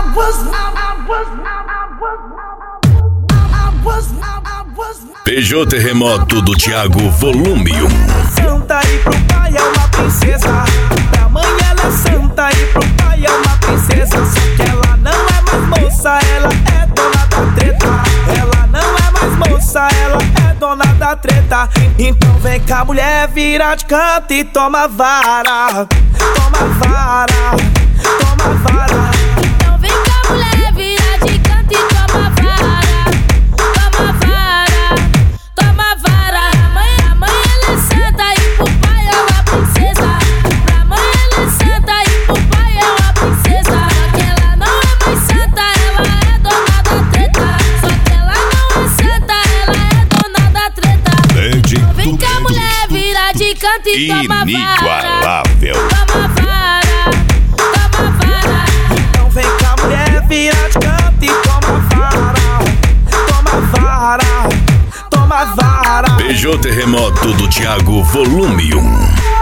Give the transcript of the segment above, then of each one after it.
PJ Terremoto do Thiago, volume 1. Santa e pro pai é uma princesa, pra mãe ela é santa e pro pai é uma princesa. Só que ela não é mais moça, ela é dona da treta. Ela não é mais moça, ela é dona da treta. Então vem cá mulher, vira de canto e toma vara. Toma vara, toma vara. Então vem cá mulher, vira de canto e toma vara. Toma vara, toma vara. A mãe ela é santa e pro pai é uma princesa. Pra mãe ela é santa e pro pai é uma princesa. Só que ela não é mais santa, ela é dona da treta. Só que ela não é santa, ela é dona da treta. Então vem cá mulher, vira de canto e toma vara. Inigualável. Toma vara, toma vara. Então vem cá mulher, vira de canto e toma vara. Toma vara, toma vara. PJ Terremoto do Thiago, volume 1.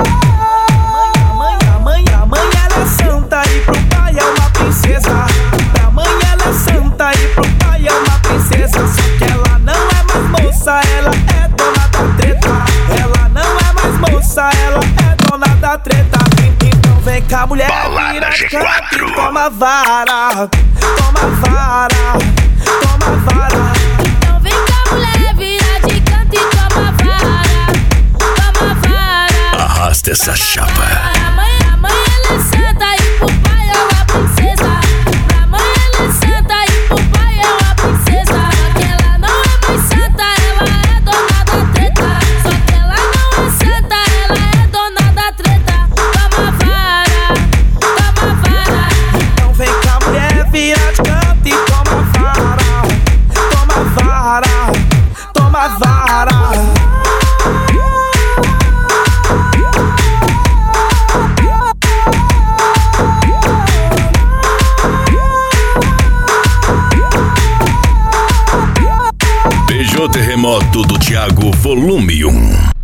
A mãe ela é santa e pro pai é uma princesa. Pra mãe ela é santa e pro pai é uma princesa. Só que ela não é mais moça, ela é dona da treta. Ela não é mais moça, ela é dona da treta. Então vem cá mulher, vira de canto e toma vara. Toma vara, toma vara. Então vem cá mulher, vira de canto e toma vara. Toma vara. Arrasta essa chapa. A mãe ela é santa e pro pai é uma princesa. Pra mãe ela é santa e pro pai é uma princesa. Só que ela não é mais santa, ela é dona da treta. Só que ela não é santa, ela é dona da treta. Toma vara, toma vara. Então vem cá mulher, vira de canto e toma vara. Toma vara, toma vara. PJ Terremoto do Thiago, volume 1.